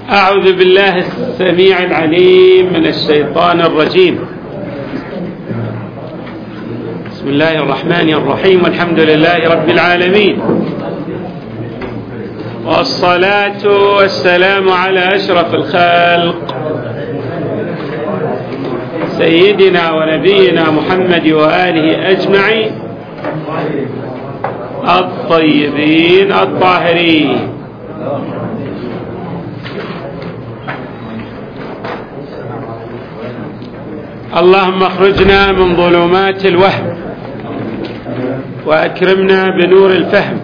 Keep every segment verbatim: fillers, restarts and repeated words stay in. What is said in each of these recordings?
أعوذ بالله السميع العليم من الشيطان الرجيم. بسم الله الرحمن الرحيم، والحمد لله رب العالمين، والصلاة والسلام على أشرف الخلق سيدنا ونبينا محمد وآله أجمعين الطيبين الطاهرين. اللهم اخرجنا من ظلمات الوهم وأكرمنا بنور الفهم.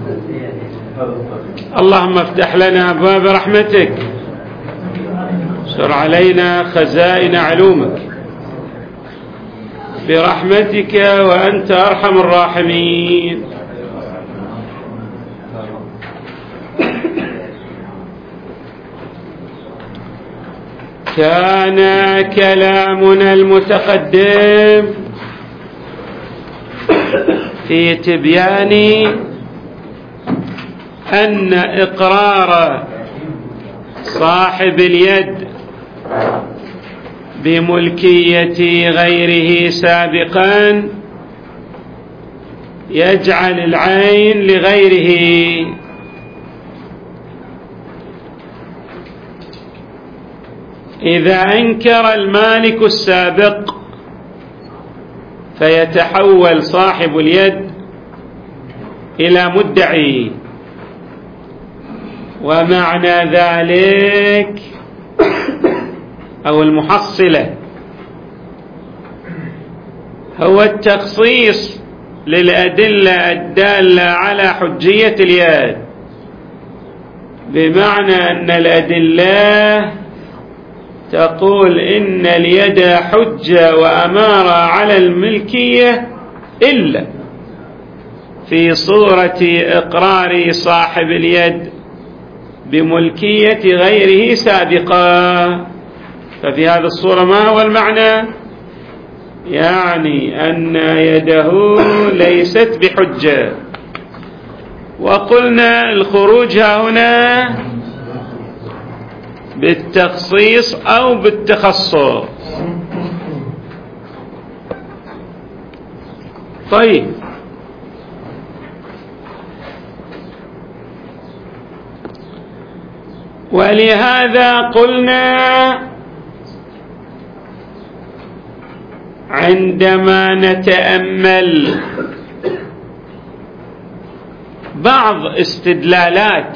اللهم افتح لنا أبواب رحمتك، سر علينا خزائن علومك برحمتك وأنت أرحم الراحمين. كان كلامنا المتقدم في تبيان أن إقرار صاحب اليد بملكية غيره سابقا يجعل العين لغيره، إذا أنكر المالك السابق فيتحول صاحب اليد إلى مدعي، ومعنى ذلك أو المحصلة هو التخصيص للأدلة الدالة على حجية اليد، بمعنى أن الأدلة تقول إن اليد حجة وأمارة على الملكية إلا في صورة إقرار صاحب اليد بملكية غيره سابقا. ففي هذه الصورة ما هو المعنى؟ يعني أن يده ليست بحجة. وقلنا الخروج هنا بالتخصيص أو بالتخصص. طيب، ولهذا قلنا عندما نتأمل بعض استدلالات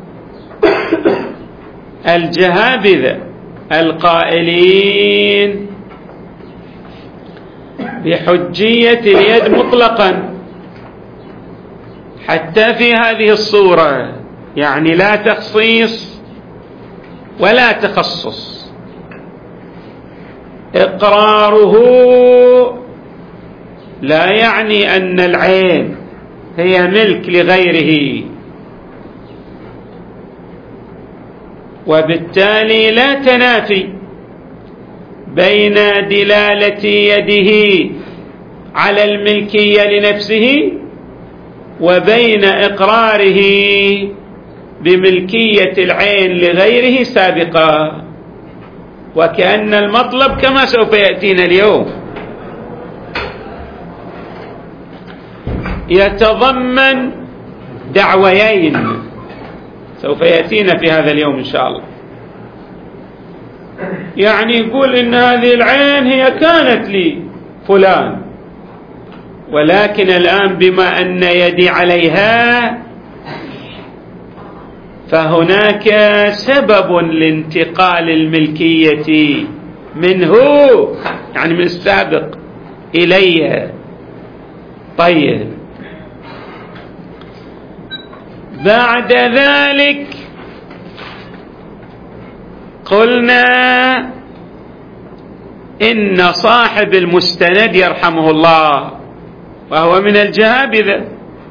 الجهابذة القائلين بحجية اليد مطلقا حتى في هذه الصورة، يعني لا تخصيص ولا تخصص، إقراره لا يعني أن العين هي ملك لغيره، وبالتالي لا تنافي بين دلالة يده على الملكية لنفسه وبين إقراره بملكية العين لغيره سابقا، وكأن المطلب كما سوف يأتينا اليوم يتضمن دعويين سوف يأتينا في هذا اليوم إن شاء الله. يعني يقول إن هذه العين هي كانت لي فلان، ولكن الآن بما أن يدي عليها فهناك سبب لانتقال الملكية منه، يعني من السابق إليها. طيب، بعد ذلك قلنا إن صاحب المستند يرحمه الله وهو من الجهابذة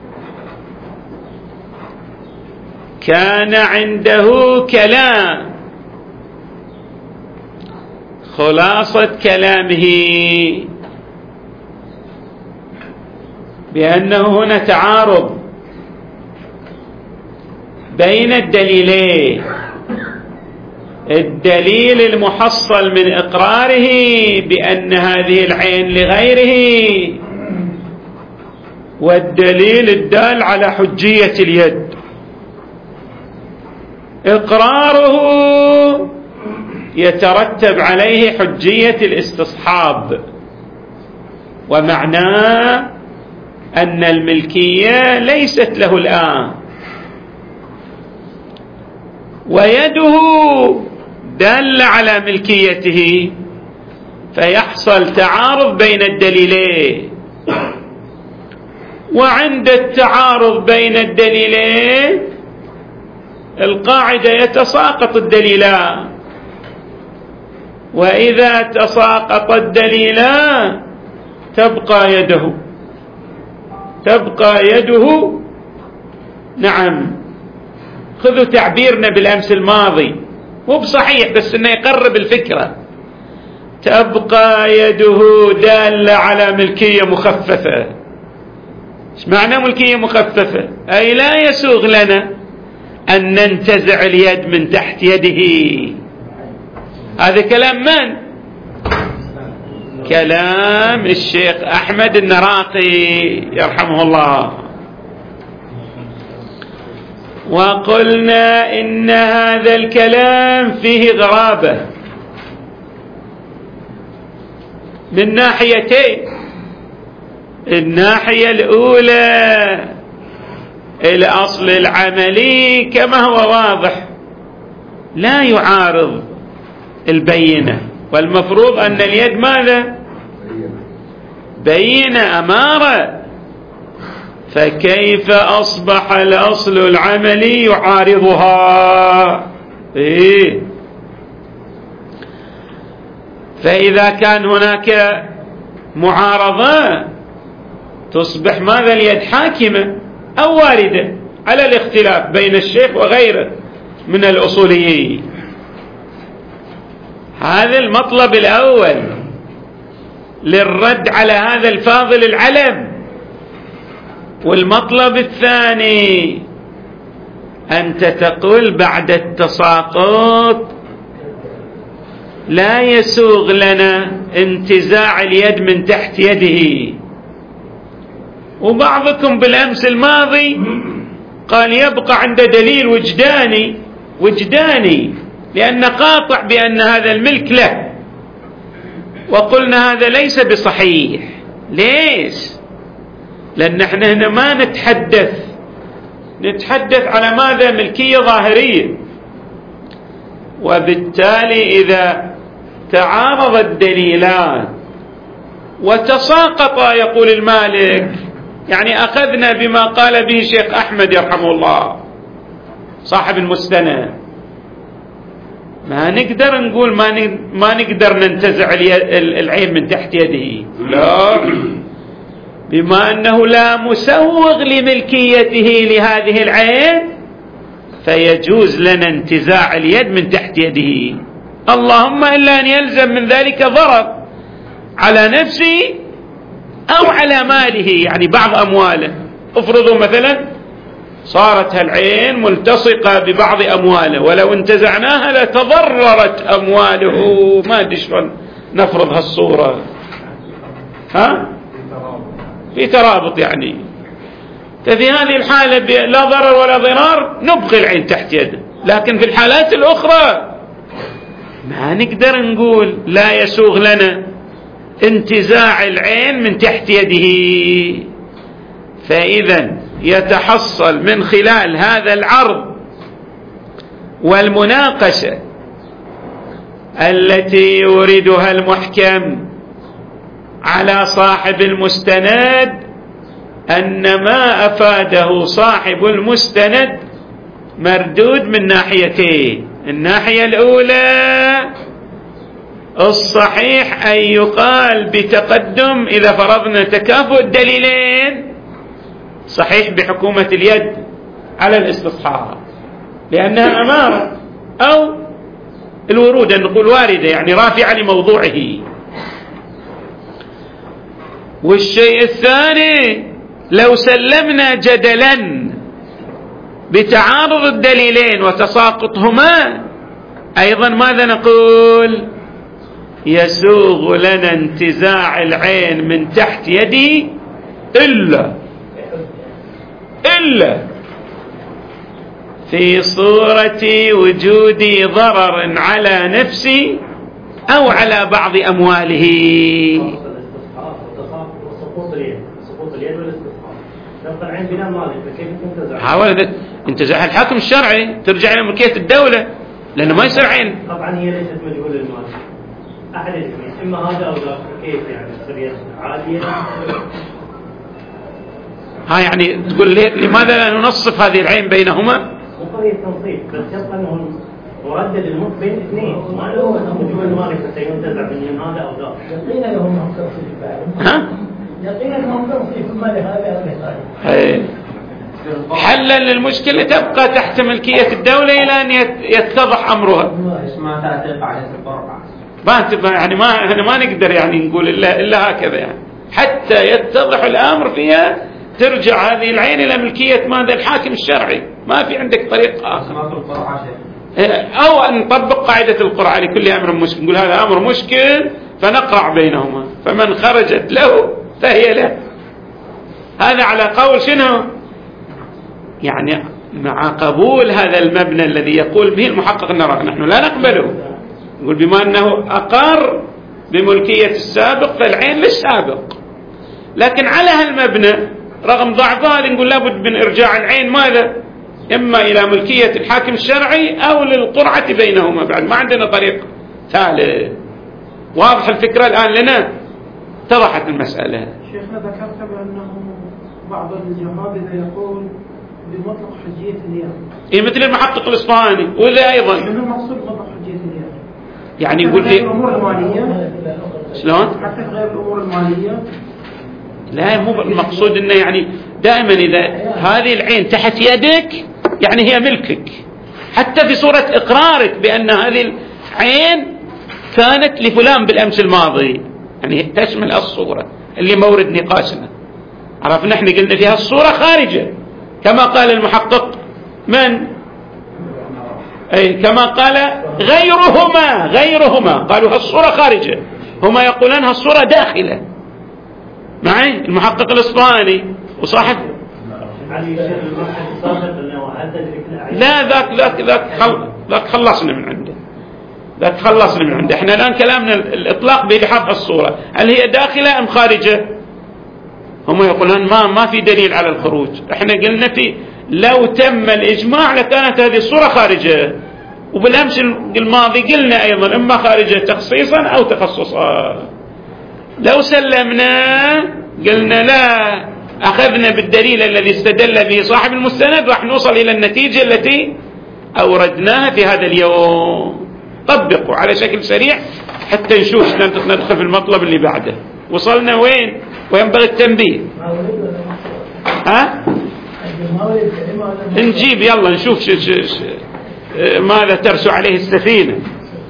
كان عنده كلام، خلاصة كلامه بأنه هنا تعارض بين الدليلين، الدليل المحصل من إقراره بأن هذه العين لغيره، والدليل الدال على حجية اليد. إقراره يترتب عليه حجية الاستصحاب، ومعناه أن الملكية ليست له الآن، ويده دل على ملكيته، فيحصل تعارض بين الدليلين، وعند التعارض بين الدليلين القاعدة يتساقط الدليلان، وإذا تساقط الدليلان تبقى يده تبقى يده نعم. خذوا تعبيرنا بالأمس الماضي، مو بصحيح بس إنه يقرب الفكرة. تبقى يده دالة على ملكية مخففة. ايش معنى ملكية مخففة؟ أي لا يسوغ لنا أن ننتزع اليد من تحت يده. هذا كلام من؟ كلام الشيخ أحمد النراقي يرحمه الله. وقلنا إن هذا الكلام فيه غرابة من ناحيتين. الناحية الأولى الأصل العملي كما هو واضح لا يعارض البينة، والمفروض أن اليد ماذا؟ بينة أمارة، فكيف أصبح الأصل العملي يعارضها؟ إيه؟ فإذا كان هناك معارضة تصبح ماذا؟ اليد حاكمة أو واردة على الاختلاف بين الشيخ وغيره من الأصوليين. هذا المطلب الأول للرد على هذا الفاضل العلم. والمطلب الثاني أنت تقول بعد التساقط لا يسوغ لنا انتزاع اليد من تحت يده، وبعضكم بالأمس الماضي قال يبقى عند دليل وجداني وجداني لأن قاطع بأن هذا الملك له، وقلنا هذا ليس بصحيح. ليش؟ لأن احنا هنا ما نتحدث نتحدث على ماذا؟ ملكية ظاهرية. وبالتالي إذا تعارض الدليلان وتساقطا يقول المالك، يعني أخذنا بما قال به الشيخ أحمد يرحمه الله صاحب المستند، ما نقدر نقول ما ما نقدر ننتزع العين من تحت يده، لا، بما أنه لا مسوغ لملكيته لهذه العين فيجوز لنا انتزاع اليد من تحت يده، اللهم إلا أن يلزم من ذلك ضرر على نفسه أو على ماله، يعني بعض أمواله. افرضوا مثلا صارت هالعين ملتصقة ببعض أمواله، ولو انتزعناها لتضررت أمواله، ما أدري شلون نفرض هالصورة، ها؟ في ترابط يعني. ففي هذه الحالة لا ضرر ولا ضرار نبقي العين تحت يده، لكن في الحالات الأخرى ما نقدر نقول لا يسوغ لنا انتزاع العين من تحت يده. فإذا يتحصل من خلال هذا العرض والمناقشة التي يوردها المحكم على صاحب المستند أن ما أفاده صاحب المستند مردود من ناحيتين. الناحية الأولى الصحيح أن يقال بتقدم إذا فرضنا تكافؤ الدليلين صحيح بحكومة اليد على الاستصحاب لأنها أمارة، أو الورود أن نقول واردة يعني رافعة لموضوعه. والشيء الثاني لو سلمنا جدلا بتعارض الدليلين وتساقطهما أيضا ماذا نقول؟ يسوغ لنا انتزاع العين من تحت يدي إلا إلا في صورة وجود ضرر على نفسي أو على بعض أمواله. حاول انتزاع الحاكم الشرعي ترجع إلى ملكية الدولة، لأنه ما يصير عين. طبعا هي ليست مجهول المال، أحد الاثنين، إما هذا أو ذاك. كيف يعني تصير عادية؟ ها يعني تقول لي لماذا لا ننصف هذه العين بينهما؟ مو قضية تنصيف، بس يبقى أنه مردد المخ بين اثنين، ما له مجهول المال سينتزع من هذا أو ذاك. يقينا لهم تنصيف. ها؟ يقينا لهم تنصيف ما لهذا أو لهذا. حلا للمشكلة تبقى تحت ملكية الدولة إلى أن يتضح أمرها. ما تعترف على القرعة. ما يعني ما احنا ما نقدر يعني نقول إلا إلا هكذا يعني حتى يتضح الأمر فيها ترجع هذه العين إلى ملكية ماذا؟ الحاكم الشرعي. ما في عندك طريق آخر. أو أن نطبق قاعدة القرعة لكل أمر مشكل، نقول هذا أمر مشكل فنقرع بينهما، فمن خرجت له فهي له. هذا على قول شنو؟ يعني مع قبول هذا المبنى الذي يقول به المحقق النظر نحن لا نقبله، نقول بما أنه أقر بملكية السابق فالعين للسابق، لكن على هالمبنى رغم ضعف ذلك نقول لابد من إرجاع العين ماذا؟ إما إلى ملكية الحاكم الشرعي أو للقرعة بينهما، بعد ما عندنا طريق ثالث. واضح الفكرة الآن لنا؟ اتضحت المسألة. شيخنا ذكرت بأنه بعض الجهابذة يقول بمطلق حجية النيابة، إيه مثل المحقق الإصفهاني. ولا أيضا شنو المقصود بمطلق حجية النيابة؟ يعني يقول لي الأمور المالية شلون؟ حتى غير الأمور المالية. لا مو المقصود إنه يعني دائما إذا هذه العين تحت يدك يعني هي ملكك، حتى في صورة إقرارك بأن هذه العين كانت لفلان بالأمس الماضي، يعني تشمل الصورة اللي مورد نقاشنا. عرفنا احنا قلنا فيها الصورة خارجة كما قال المحقق من أي كما قال غيرهما غيرهما قالوا هالصورة خارجة، هما يقولون هالصورة داخلة. معي المحقق الإصفهاني وصاحب لا ذاك ذاك ذاك خل... ذاك خلصنا من عنده ذاك خلصنا من عنده احنا الآن كلامنا الإطلاق بلحاظ الصورة هل هي داخلة أم خارجة. هم يقولون ما ما في دليل على الخروج. احنا قلنا في لو تم الإجماع لكانت هذه الصورة خارجة، وبالأمس الماضي قلنا أيضا إما خارجة تخصيصا أو تخصصا. لو سلمنا قلنا لا أخذنا بالدليل الذي استدل به صاحب المستند راح نوصل إلى النتيجة التي أوردناها في هذا اليوم. طبقوا على شكل سريع حتى نشوف ندخل في المطلب اللي بعده. وصلنا وين وينبغي التنبيه؟ ها نجيب يلا نشوف ش ش ش ماذا ترسو عليه السفينة.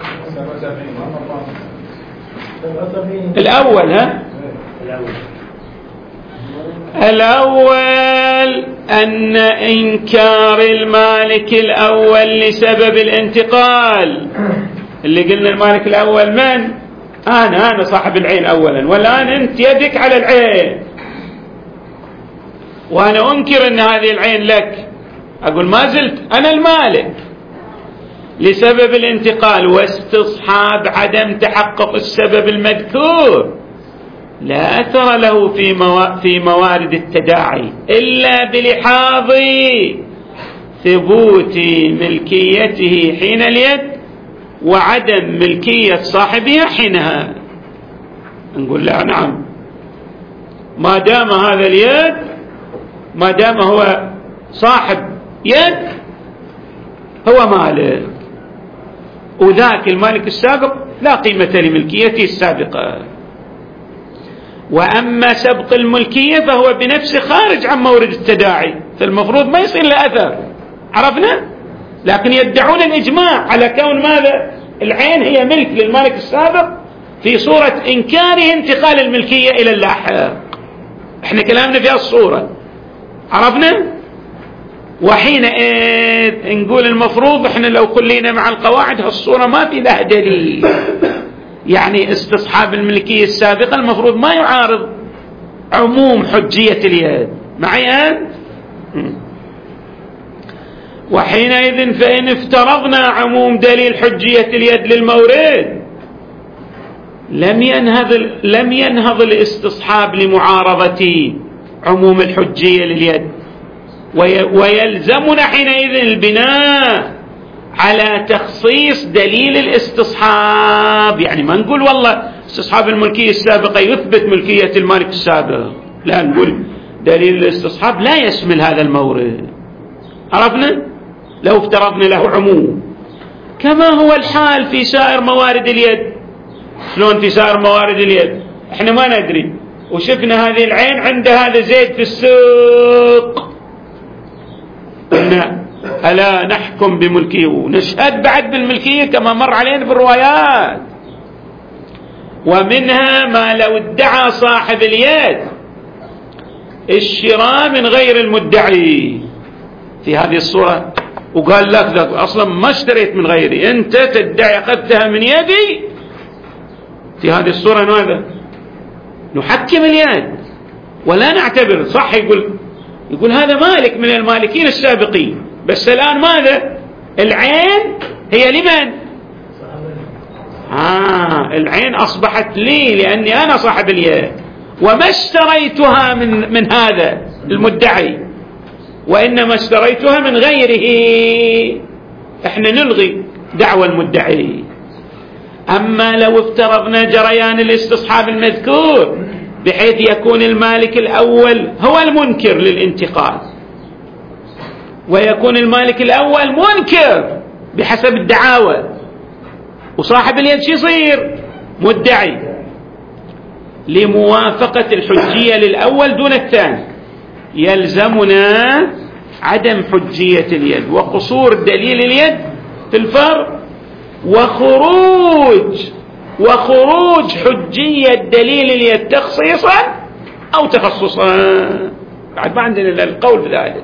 الأول ها الأول أن إنكار المالك الأول لسبب الانتقال. اللي قلنا المالك الأول من؟ أنا أنا صاحب العين أولا، والآن أنت يدك على العين وأنا أنكر أن هذه العين لك، أقول ما زلت أنا المالك. لسبب الانتقال واستصحاب عدم تحقق السبب المذكور لا أثر له في موا... في موارد التداعي إلا بلحاظ ثبوت ملكيته حين اليد وعدم ملكية صاحبها حينها. نقول لا نعم، ما دام هذا اليد ما دام هو صاحب يد هو مالك، وذاك المالك السابق لا قيمة لملكيته السابقة. وأما سبق الملكية فهو بنفسه خارج عن مورد التداعي، فالمفروض ما يصير له أثر. عرفنا؟ لكن يدعون الإجماع على كون ماذا؟ العين هي ملك للمالك السابق في صورة إنكاره انتقال الملكية إلى اللاحق. احنا كلامنا في الصورة. عرفنا؟ وحينئذ نقول المفروض احنا لو كلينا مع القواعد هالصورة ما في لها دليل، يعني استصحاب الملكية السابقة المفروض ما يعارض عموم حجية اليد. معي أنت؟ وحينئذ فإن افترضنا عموم دليل حجية اليد للمورد لم ينهض لم ينهض الاستصحاب لمعارضة عموم الحجية لليد، ويلزمنا حينئذ البناء على تخصيص دليل الاستصحاب. يعني ما نقول والله استصحاب الملكية السابقة يثبت ملكية المالك السابق، لا، نقول دليل الاستصحاب لا يشمل هذا المورد. عرفنا؟ لو افترضنا له عموم، كما هو الحال في سائر موارد اليد. شلون في سائر موارد اليد؟ احنا ما ندري، وشفنا هذه العين عند هذا زيد في السوق، قلنا ألا نحكم بملكيه ونشهد بعد بالملكية كما مر علينا في الروايات. ومنها ما لو ادعى صاحب اليد الشراء من غير المدعي في هذه الصورة وقال لك ذاك أصلا ما اشتريت من غيري، أنت تدعي أخذتها من يدي، في هذه الصورة ماذا؟ نحكم اليد ولا نعتبر. صح، يقول يقول هذا مالك من المالكين السابقين، بس الآن ماذا؟ العين هي لمن؟ آه العين أصبحت لي لأني أنا صاحب اليد، وما اشتريتها من من هذا المدعي، وإنما اشتريتها من غيره. احنا نلغي دعوى المدعي. أما لو افترضنا جريان الاستصحاب المذكور بحيث يكون المالك الأول هو المنكر للانتقال، ويكون المالك الأول منكر بحسب الدعاوى، وصاحب اليد شو يصير؟ مدعي، لموافقة الحجية للأول دون الثاني يلزمنا عدم حجية اليد وقصور دليل اليد في الفرق، وخروج وخروج حجية دليل اليد تخصيصا أو تخصصا. بعد ما عندنا القول بذلك.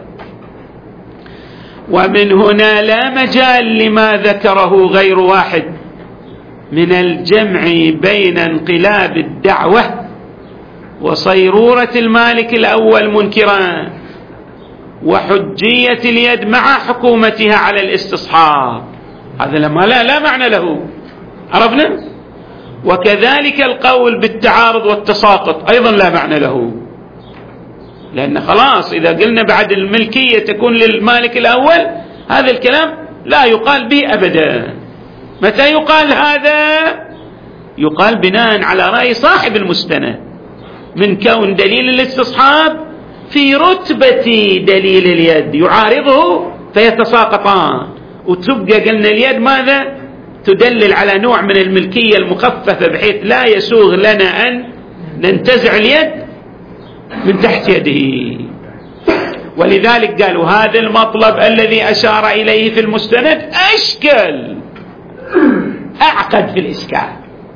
ومن هنا لا مجال لما ذكره غير واحد من الجمع بين انقلاب الدعوة وصيرورة المالك الأول منكرا وحجية اليد مع حكومتها على الاستصحاب. هذا لما لا لا معنى له. عرفنا؟ وكذلك القول بالتعارض والتساقط أيضا لا معنى له، لأن خلاص إذا قلنا بعد الملكية تكون للمالك الأول هذا الكلام لا يقال به أبدا. متى يقال هذا؟ يقال بناء على رأي صاحب المستند من كون دليل الاستصحاب في رتبة دليل اليد يعارضه فيتساقطان، وتبقى قلنا اليد ماذا؟ تدلل على نوع من الملكية المخففة بحيث لا يسوغ لنا أن ننتزع اليد من تحت يده. ولذلك قالوا هذا المطلب الذي أشار إليه في المستند أشكل أعقد في الإشكال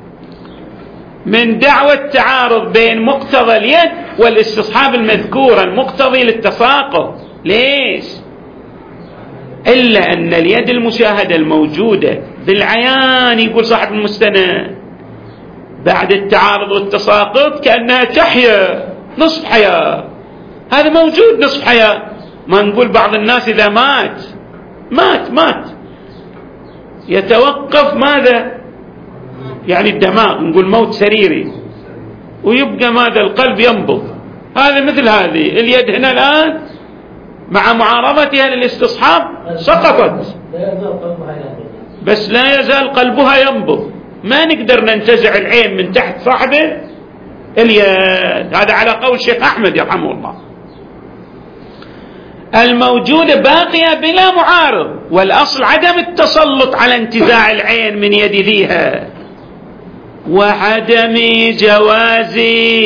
من دعوى التعارض بين مقتضى اليد والاستصحاب المذكورة المقتضي للتساقط. ليش؟ إلا أن اليد المشاهدة الموجودة بالعيان يقول صاحب المستند بعد التعارض والتساقط كأنها تحيا نصف حياة. هذا موجود نصف حياة. ما نقول بعض الناس إذا مات مات مات يتوقف ماذا؟ يعني الدماغ، نقول موت سريري، ويبقى ماذا؟ القلب ينبض. هذا مثل هذه اليد هنا الآن مع معارضتها للاستصحاب سقطت، بس لا يزال قلبها ينبض. ما نقدر ننتزع العين من تحت صاحبه اليد. هذا على قول الشيخ أحمد يرحمه الله. الموجودة باقية بلا معارض، والأصل عدم التسلط على انتزاع العين من يد ذيها، وعدم جواز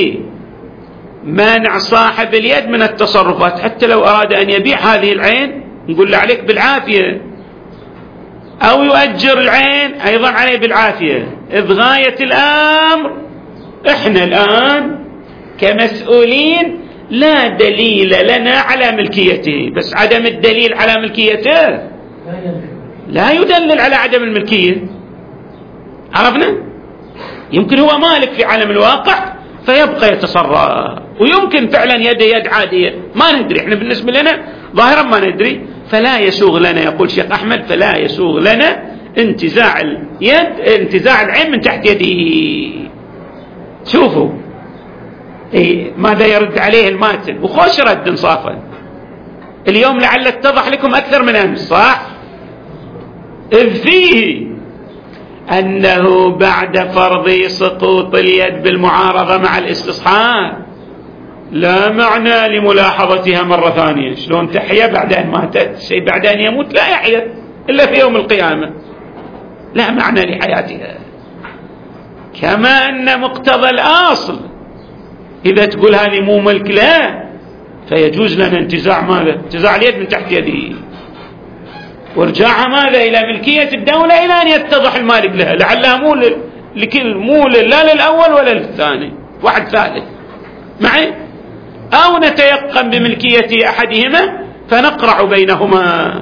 منع صاحب اليد من التصرفات. حتى لو أراد أن يبيع هذه العين نقول له عليك بالعافية، أو يؤجر العين أيضا عليه بالعافية. إذ غاية الأمر إحنا الآن كمسؤولين لا دليل لنا على ملكيته، بس عدم الدليل على ملكيته لا يدلل على عدم الملكية. عرفنا؟ يمكن هو مالك في عالم الواقع فيبقى يتصرف، ويمكن فعلا يده يد عادية ما ندري، احنا بالنسبة لنا ظاهرا ما ندري، فلا يسوغ لنا، يقول شيخ أحمد، فلا يسوغ لنا انتزاع اليد انتزاع العين من تحت يده. شوفوا إيه ماذا يرد عليه الماتن، وخوش رد انصافا. اليوم لعل اتضح لكم أكثر من أمس، صح؟ إذ فيه أنه بعد فرض سقوط اليد بالمعارضة مع الاستصحاب لا معنى لملاحظتها مرة ثانية. شلون تحيا بعد أن ماتت؟ شيء بعد أن يموت لا يحيا إلا في يوم القيامة، لا معنى لحياتها. كما أن مقتضى الأصل إذا تقول هذه مو ملك لا، فيجوز لنا انتزاع ماذا؟ انتزاع اليد من تحت يده، وارجاعها ماذا؟ إلى ملكية الدولة إلى أن يتضح المالك لها، لعلها مو لكل مو لا للأول ولا للثاني، واحد ثالث معي، أو نتيقن بملكية أحدهما فنقرع بينهما.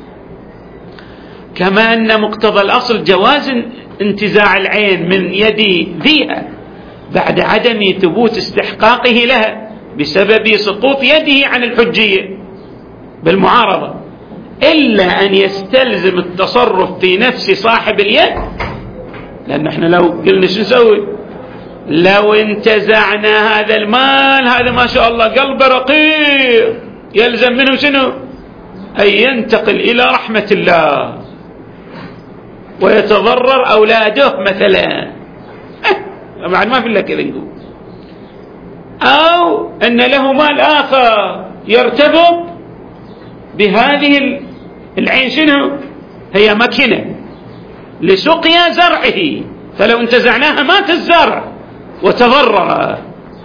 كما أن مقتضى الأصل جواز انتزاع العين من يد ذيها بعد عدم ثبوت استحقاقه لها بسبب سقوط يده عن الحجية بالمعارضة، إلا أن يستلزم التصرف في نفس صاحب اليد. لأن احنا لو قلنا شو نسوي؟ لو انتزعنا هذا المال، هذا ما شاء الله قلبه رقيق، يلزم منه شنو؟ أن ينتقل إلى رحمة الله ويتضرر أولاده مثلا، طبعا ما في إلا كذا نقول. أو أن له مال آخر يرتبط بهذه العين، شنو هي؟ مكنة لسقيا زرعه، فلو انتزعناها مات الزرع وتضرر.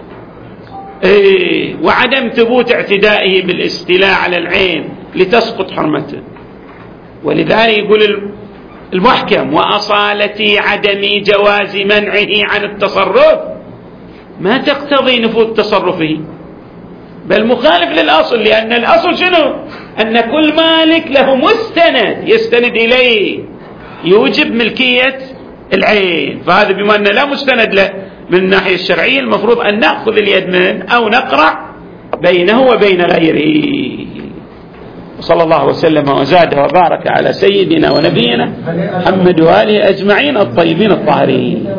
إيه، وعدم ثبوت اعتدائه بالاستيلاء على العين لتسقط حرمته. ولذلك يقول المحكم: وأصالة عدم جواز منعه عن التصرف ما تقتضي نفوذ تصرفه، بل مخالف للأصل، لأن الأصل شنو؟ أن كل مالك له مستند يستند إليه يوجب ملكية العين، فهذا بما أنه لا مستند له من الناحية الشرعية المفروض أن نأخذ اليد منه أو نقرع بينه وبين غيره. وصلى الله وسلم وزاد وبارك على سيدنا ونبينا محمد وآله أجمعين الطيبين الطاهرين.